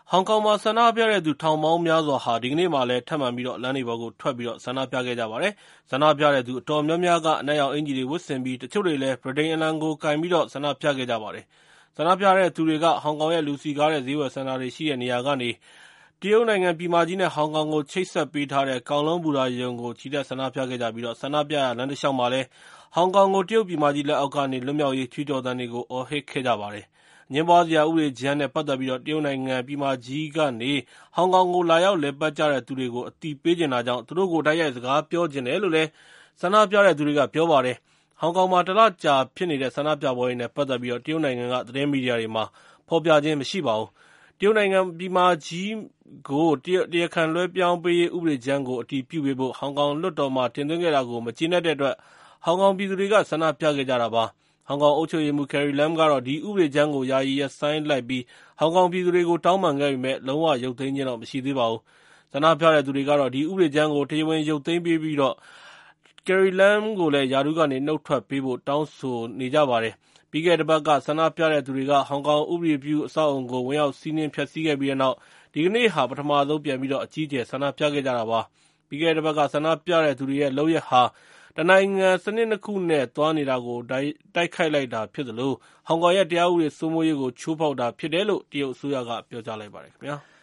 ဟောင်ကောင်မှာဆန္ဒပြတဲ့သူထောင်ပေါင်းများစွာဟာဒီကနေ့မှလည်းထပ်မံပြီးလမ်းတွေပေါ်ကိုထွက်ပြီးဆန္ဒပြခဲ့ကြပါတယ်။ဆန္ဒပြတဲ့သူအတော်များများကအနက်ရောင်အင်ဂျီတွေဝတ်ဆင်ပြီးတချို့တွေလည်းဗြိတိန်အလံကိုကိုင်ပြီးဆန္ဒပြခဲ့ကြပါတယ်။ဆန္ဒပြတဲ့သူတွေကဟောင်ကောင်ရဲ့လူစည်ကားတဲ့ဈေးဝယ်စင်တာတွေရှိတဲ့နေရာကနေတရုတ်နိုင်ငံပြည်မကြီးနဲ့ဟောင်ကောင်ကိုချိတ်ဆက်ပေးထားတဲ့ကောင်လုံးဘူရာယုံကိုချီတက်ဆန္ဒပြခဲ့ကြပြီးဆန္ဒပြရာလမ်းတစ်လျှောက်မှာလည်းဟောင်ကောင်ကိုတရုတ်ပြည်မကြီးလက်အောက်ကနေလွတ်မြောက်ရေးချီးကြော်သံတွေကိုအော်ဟစ်ခဲ့ကြပါတယ်။အငြင်းပွားစရာဥပဒေကြမ်းနဲ့ပတ်သက်ပြီးတရုတ်နိုင်ငံပြည်မကြီးကနေဟောင်ကောင်ကိုလာရောက်လည်ပတ်ကြတဲ့သူတွေကိုအသိပေးချင်တာကြောင့်သူတို့ကိုတိုက်ရိုက်စကားပြောချင်တယ်လို့လည်းဆန္ဒပြတဲ့သူတွေကပြောပါတယ်။ဟောင်ကောင်မှာတလကြာဖြစ်နေတဲ့ဆန္ဒပြပွဲတွေနဲ့ပတ်သက်ပြီးတရုတ်နိုင်ငံကသတင်းမီဒီယာတွေမှာဖော်ပြခြင်းမရှိပါဘူး။တရုတ်နိုင်ငံပြည်မကြီးကိုတရားခံလွှဲပြောင်းပေးရေးဥပဒေကြမ်းကိုအတည်ပြုပေးဖို့ဟောင်ကောင်လွှတ်တော်မှာတင်သွင်းခဲ့တာကိုမကျေနပ်တဲ့အတွက်ဟောင်ကောင်ပြည်သူတွေကဆန္ဒပြခဲ့ကြတာပါ။ဟောင်ကောင်အုပ်ချုပ်ရေးမှူး Carrie Lam ကတော့ဒီဥပဒေကြမ်းကိုယာယီရပ်ဆိုင်းလိုက်ပြီးဟောင်ကောင်ပြည်သူတွေကိုတောင်းပန်ခဲ့ပေမဲ့လုံးဝရုပ်သိမ်းခြင်းတော့မရှိသေးပါဘူး။ဆန္ဒပြတဲ့သူတွေကတော့ဒီဥပဒေကြမ်းကိုတရားဝင်ရုပ်သိမ်းပေးပြီး Carrie Lam ကိုလည်းရာထူးကနေနှုတ်ထွက်ပေးဖို့တောင်းဆိုနေကြပါတယ်။ပြီးခဲ့တဲ့တစ်ပတ်ကဆန္ဒပြတဲ့သူတွေကဟောင်ကောင်ဥပဒေပြုအဆောက်အအုံကိုဝင်ရောက်စီးနင်းဖျက်ဆီးခဲ့ပြီးတဲ့နောက်ဒီကနေ့ဟာပထမဆုံးပြန်ပြီးအကြီးအကျယ်ဆန္ဒပြခဲ့ကြတာပါ။ပြီးခဲ့တဲ့တစ်ပတ်ကဆန္ဒပြတဲ့သူတွေရဲ့လုပ်ရပ်ဟာတနိုင်ငံစနစ်နှစ်ခုနဲ့သွားနေတာကိုတိုက်ခိုက်လိုက်တာဖြစ်သလိုဟောင်ကောင်ရဲ့တရားဥပဒေစိုးမိုးရေးကိုချိုးဖောက်တာဖြစ်တယ်လို့တရုတ်အစိုးရကပြောကြားလိုက်ပါတယ်ခင်ဗျာ။